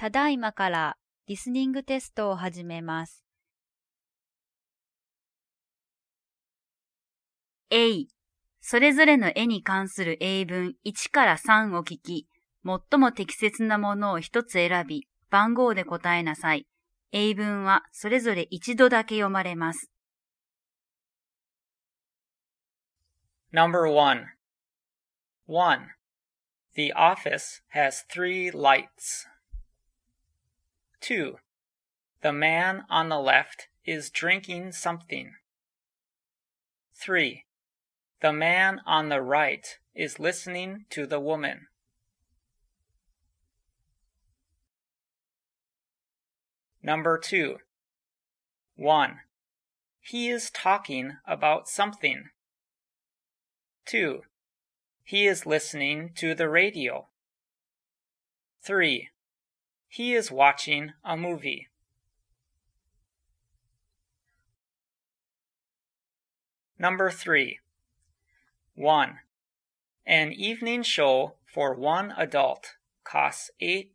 ただいまからリスニングテストを始めます。A、それぞれの絵に関する英文1から3を聞き、最も適切なものを一つ選び、番号で答えなさい。英文はそれぞれ一度だけ読まれます。 Number 1. 1. The office has 3 lights. 2. The man on the left is drinking something. 3. The man on the right is listening to the woman. Number 2. 1. He is talking about something. 2. He is listening to the radio. 3. He is watching a movie. Number 3. 1. An evening show for one adult costs $8.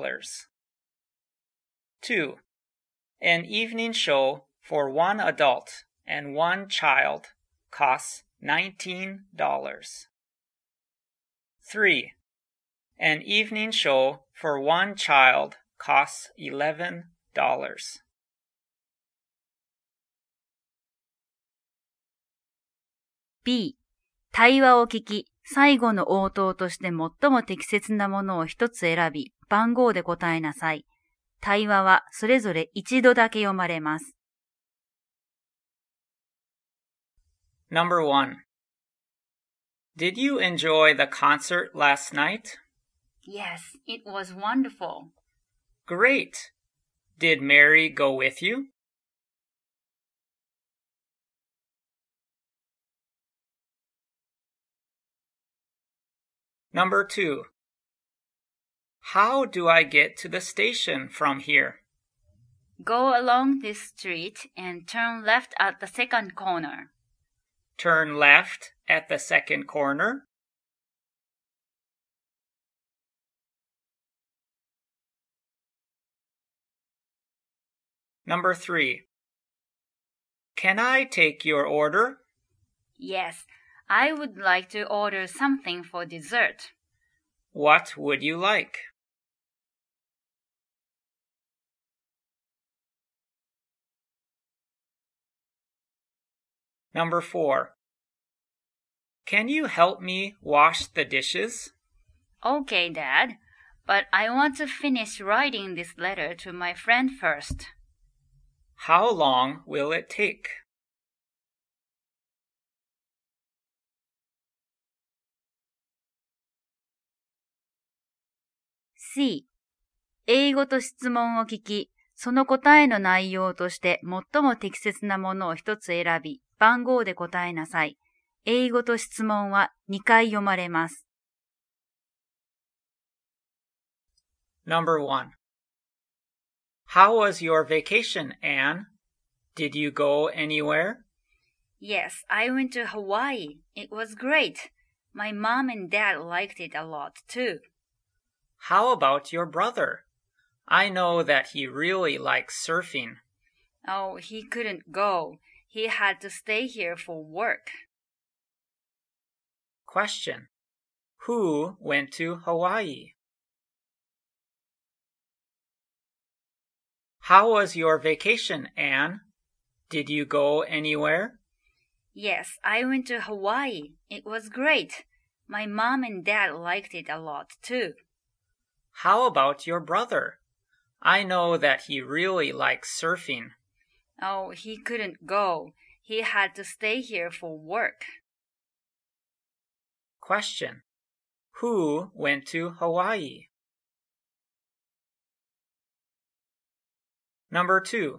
2. An evening show for one adult and one child costs $19. 3. An evening show for one child costs $11. B、対話を聞き、最後の応答として最も適切なものを一つ選び、番号で答えなさい。対話はそれぞれ一度だけ読まれます。 Number 1. Did you enjoy the concert last night? Yes, it was wonderful. Great. Did Mary go with you? Number 2. How do I get to the station from here? Go along this street and turn left at the second corner. Turn left at the second corner. Number 3. Can I take your order? Yes, I would like to order something for dessert. What would you like? Number 4. Can you help me wash the dishes? Okay, Dad, but I want to finish writing this letter to my friend first. How long will it take? C、英語と質問を聞き、その答えの内容として最も適切なものを一つ選び、番号で答えなさい。英語と質問は2回読まれます。 Number 1. How was your vacation, Anne? Did you go anywhere? Yes, I went to Hawaii. It was great. My mom and dad liked it a lot too. How about your brother? I know that he really likes surfing. Oh, he couldn't go. He had to stay here for work. Question. Who went to Hawaii? How was your vacation, Anne? Did you go anywhere? Yes, I went to Hawaii. It was great. My mom and dad liked it a lot too. How about your brother? I know that he really likes surfing. Oh, he couldn't go. He had to stay here for work. Question. Who went to Hawaii? Number 2.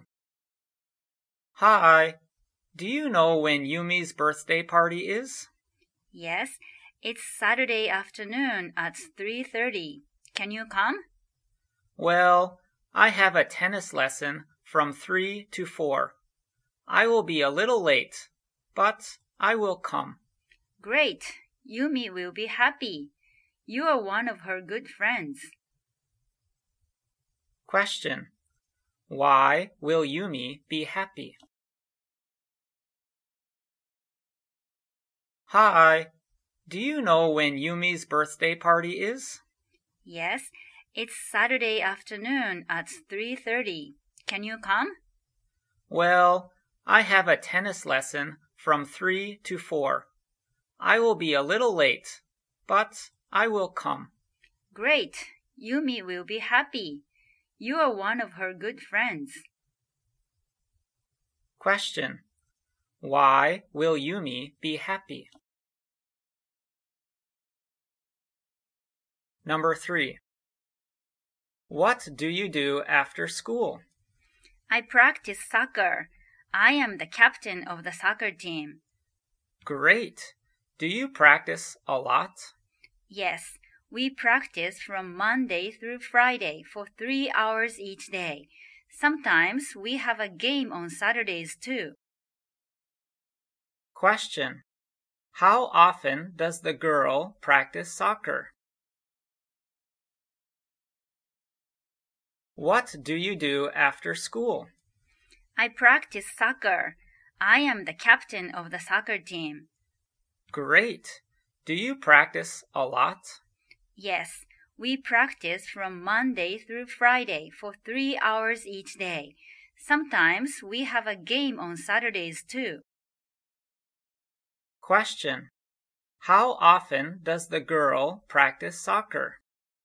Hi. Do you know when Yumi's birthday party is? Yes, it's Saturday afternoon at 3:30. Can you come? Well, I have a tennis lesson from 3 to 4. I will be a little late, but I will come. Great. Yumi will be happy. You are one of her good friends. Question. Why will Yumi be happy? Hi. Do you know when Yumi's birthday party is? Yes, it's Saturday afternoon at 3:30. Can you come? Well, I have a tennis lesson from 3 to 4. I will be a little late, but I will come. Great. Yumi will be happy. You are one of her good friends. Question. Why will Yumi be happy? Number 3. What do you do after school? I practice soccer. I am the captain of the soccer team. Great. Do you practice a lot? Yes, we practice from Monday through Friday for 3 hours each day. Sometimes we have a game on Saturdays too. Question. How often does the girl practice soccer? What do you do after school? I practice soccer. I am the captain of the soccer team. Great. Do you practice a lot? Yes, we practice from Monday through Friday for 3 hours each day. Sometimes we have a game on Saturdays too. Question. How often does the girl practice soccer?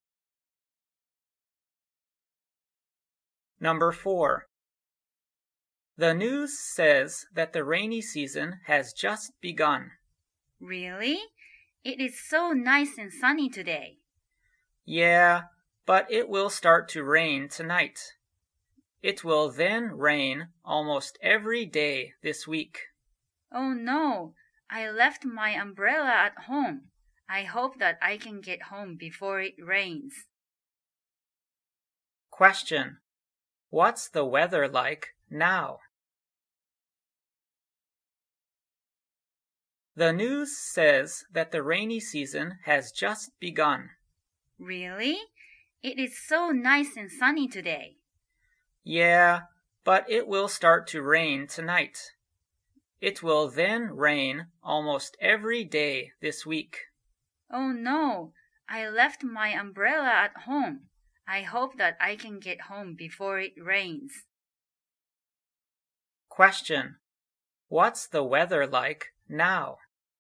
Number 4. The news says that the rainy season has just begun. Really? It is so nice and sunny today. Yeah, but it will start to rain tonight. It will then rain almost every day this week. Oh no, I left my umbrella at home. I hope that I can get home before it rains. Question. What's the weather like now? The news says that the rainy season has just begun. Really? It is so nice and sunny today. Yeah, but it will start to rain tonight. It will then rain almost every day this week. Oh no, I left my umbrella at home. I hope that I can get home before it rains. Question. What's the weather like now?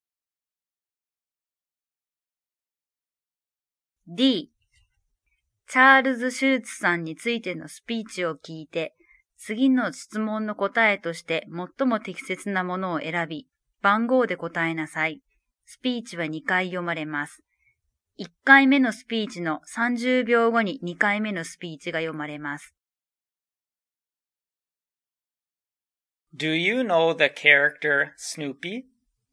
D. チャールズ・シューツさんについてのスピーチを聞いて、次の質問の答えとして最も適切なものを選び、番号で答えなさい。スピーチは2回読まれます。1回目のスピーチの30秒後に2回目のスピーチが読まれます。 Do you know the character Snoopy?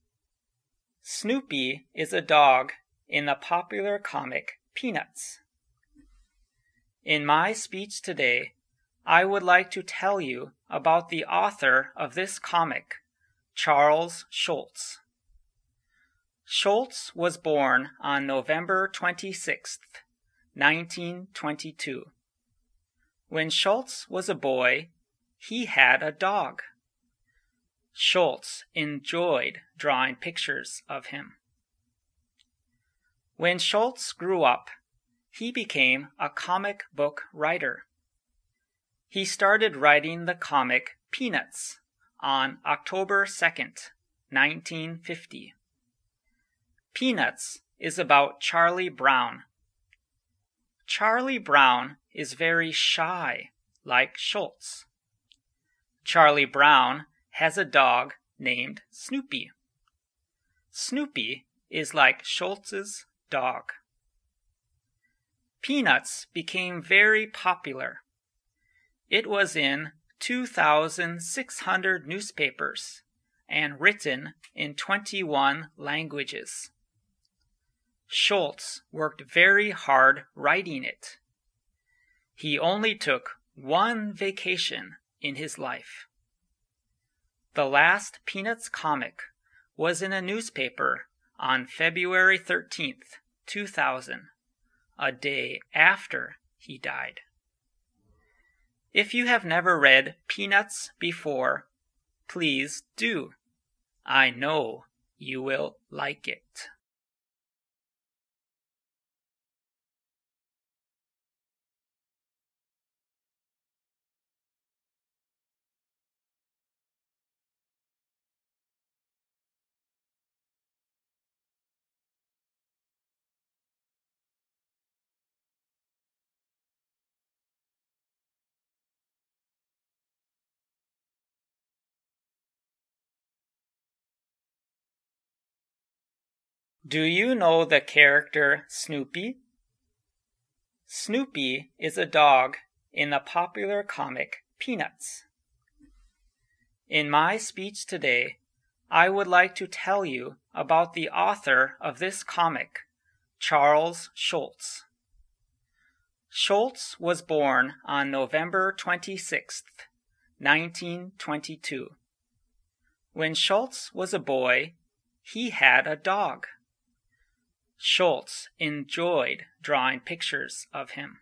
Snoopy is a dog in the popular comic Peanuts. In my speech today, I would like to tell you about the author of this comic, Charles Schulz. Schulz was born on November 26th, 1922. When Schulz was a boy, he had a dog. Schulz enjoyed drawing pictures of him. When Schulz grew up, he became a comic book writer. He started writing the comic Peanuts on October 2nd, 1950. Peanuts is about Charlie Brown. Charlie Brown is very shy, like Schulz. Charlie Brown has a dog named Snoopy. Snoopy is like Schulz's dog. Peanuts became very popular. It was in 2,600 newspapers and written in 21 languages. Schulz worked very hard writing it. He only took one vacation in his life. The last Peanuts comic was in a newspaper on February 13th, 2000, a day after he died. If you have never read Peanuts before, please do. I know you will like it. Do you know the character Snoopy? Snoopy is a dog in the popular comic Peanuts. In my speech today, I would like to tell you about the author of this comic, Charles Schulz. Schulz was born on November 26, 1922. When Schulz was a boy, he had a dog. Schulz enjoyed drawing pictures of him.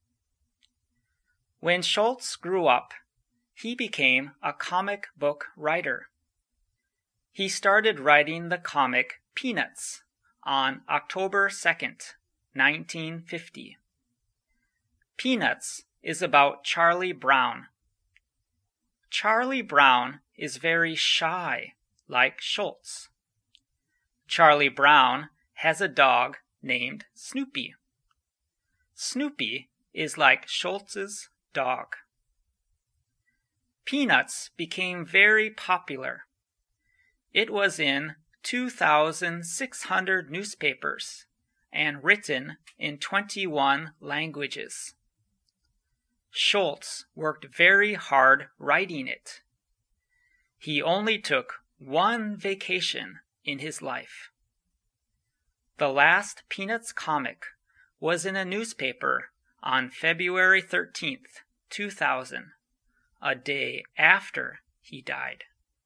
When Schulz grew up, he became a comic book writer. He started writing the comic Peanuts on October 2nd, 1950. Peanuts is about Charlie Brown. Charlie Brown is very shy, like Schulz. Charlie Brown has a dog named Snoopy. Snoopy is like Schulz's dog. Peanuts became very popular. It was in 2,600 newspapers and written in 21 languages. Schulz worked very hard writing it. He only took one vacation in his life. The last Peanuts comic was in a newspaper on February 13th, 2000, a day after he died.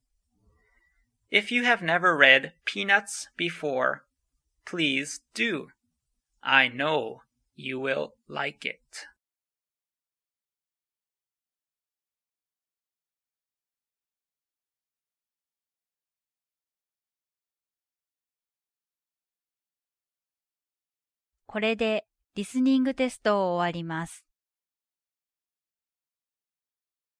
If you have never read Peanuts before, please do. I know you will like it. これでリスニングテストを終わります。